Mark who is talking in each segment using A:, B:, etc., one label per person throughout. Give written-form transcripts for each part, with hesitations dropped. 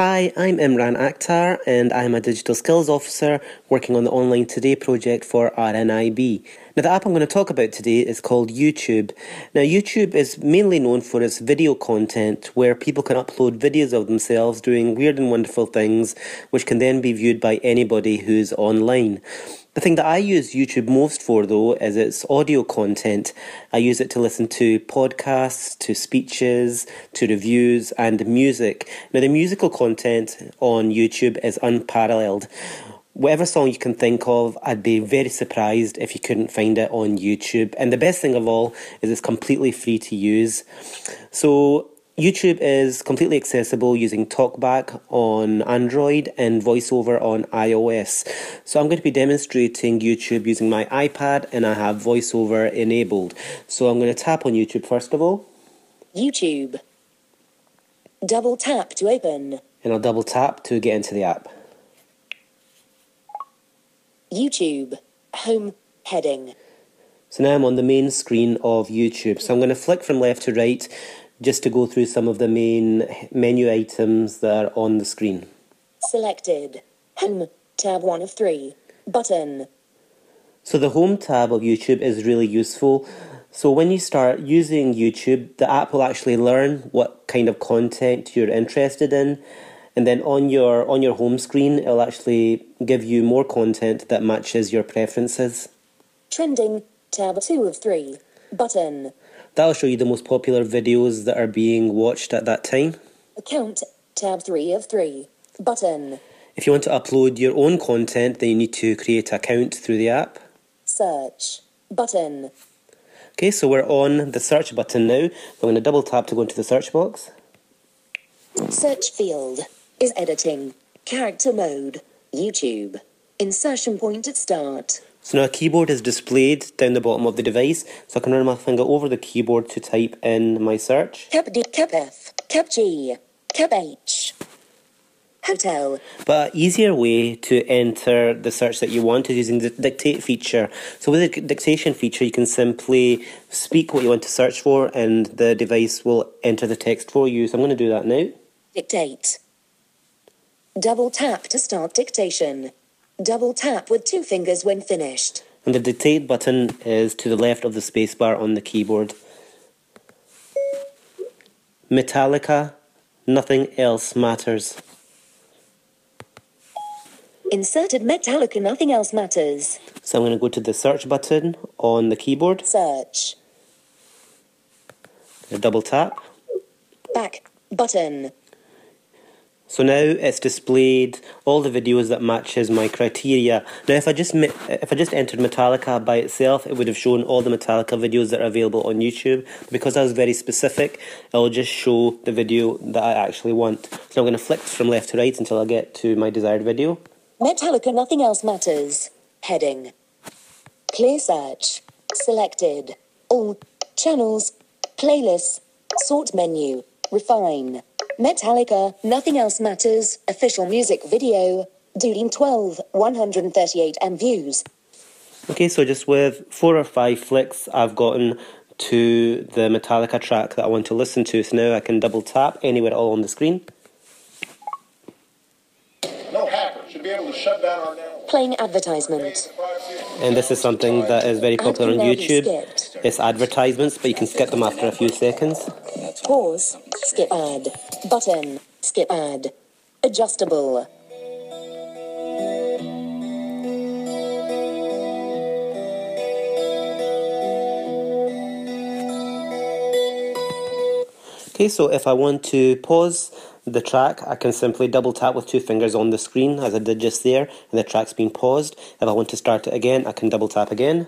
A: Hi, I'm Imran Akhtar and I'm a Digital Skills Officer working on the Online Today project for RNIB. Now the app I'm going to talk about today is called YouTube. Now YouTube is mainly known for its video content where people can upload videos of themselves doing weird and wonderful things which can then be viewed by anybody who's online. The thing that I use YouTube most for, though, is its audio content. I use it to listen to podcasts, to speeches, to reviews, and music. Now, the musical content on YouTube is unparalleled. Whatever song you can think of, I'd be very surprised if you couldn't find it on YouTube. And the best thing of all is it's completely free to use. So YouTube is completely accessible using TalkBack on Android and VoiceOver on iOS. So I'm going to be demonstrating YouTube using my iPad and I have VoiceOver enabled. So I'm going to tap on YouTube first of all.
B: YouTube. Double tap to open.
A: And I'll double tap to get into the app.
B: YouTube. Home. Heading.
A: So now I'm on the main screen of YouTube. So I'm going to flick from left to right just to go through some of the main menu items that are on the screen.
B: Selected. Home. Tab 1 of 3. Button.
A: So the Home tab of YouTube is really useful. So when you start using YouTube, the app will actually learn what kind of content you're interested in. And then on your home screen, it'll actually give you more content that matches your preferences.
B: Trending. Tab 2 of 3. Button.
A: That'll show you the most popular videos that are being watched at that time.
B: Account. Tab 3 of 3. Button.
A: If you want to upload your own content, then you need to create an account through the app.
B: Search. Button.
A: Okay, so we're on the search button now. So I'm going to double tap to go into the search box.
B: Search field. Is editing. Character mode. YouTube. Insertion point at start.
A: So now a keyboard is displayed down the bottom of the device, so I can run my finger over the keyboard to type in my search.
B: Cap D, Cap F, Cap G, Cap H. Hotel.
A: But an easier way to enter the search that you want is using the dictate feature. So with the dictation feature, you can simply speak what you want to search for and the device will enter the text for you. So I'm going to do that now.
B: Dictate. Double tap to start dictation. Double tap with 2 fingers when finished.
A: And the dictate button is to the left of the spacebar on the keyboard. Metallica, Nothing Else Matters.
B: Inserted Metallica, Nothing Else Matters.
A: So I'm going to go to the search button on the keyboard.
B: Search.
A: Double tap.
B: Back button.
A: So now it's displayed all the videos that matches my criteria. Now if I just entered Metallica by itself, it would have shown all the Metallica videos that are available on YouTube. Because I was very specific, it'll just show the video that I actually want. So I'm going to flick from left to right until I get to my desired video.
B: Metallica, Nothing Else Matters. Heading. Clear search. Selected. All. Channels. Playlists. Sort menu. Refine. Metallica, Nothing Else Matters, official music video, Doodling 12, 138 M views.
A: Okay, so just with 4 or 5 flicks, I've gotten to the Metallica track that I want to listen to. So now I can double tap anywhere at all on the screen.
C: No hacker should be able to shut down our network.
B: Playing advertisement.
A: And this is something that is very popular on YouTube. It's advertisements, but you can skip them after a few seconds.
B: Pause. Skip ad. Button. Skip ad. Adjustable.
A: Okay, so if I want to pause the track, I can simply double tap with 2 fingers on the screen as I did just there, and the track's been paused. If I want to start it again, I can double tap again.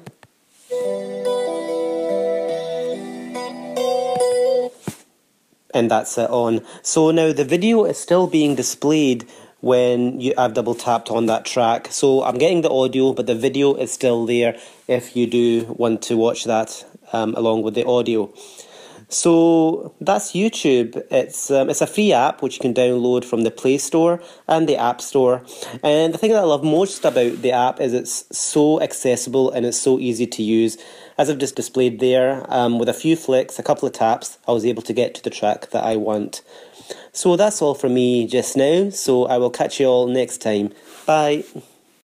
A: And that's it on. So now the video is still being displayed when I've double tapped on that track. So I'm getting the audio, but the video is still there if you do want to watch that along with the audio. So that's YouTube. It's a free app which you can download from the Play Store and the App Store. And the thing that I love most about the app is it's so accessible and it's so easy to use. As I've just displayed there, with a few flicks, a couple of taps, I was able to get to the track that I want. So that's all from me just now, so I will catch you all next time. Bye.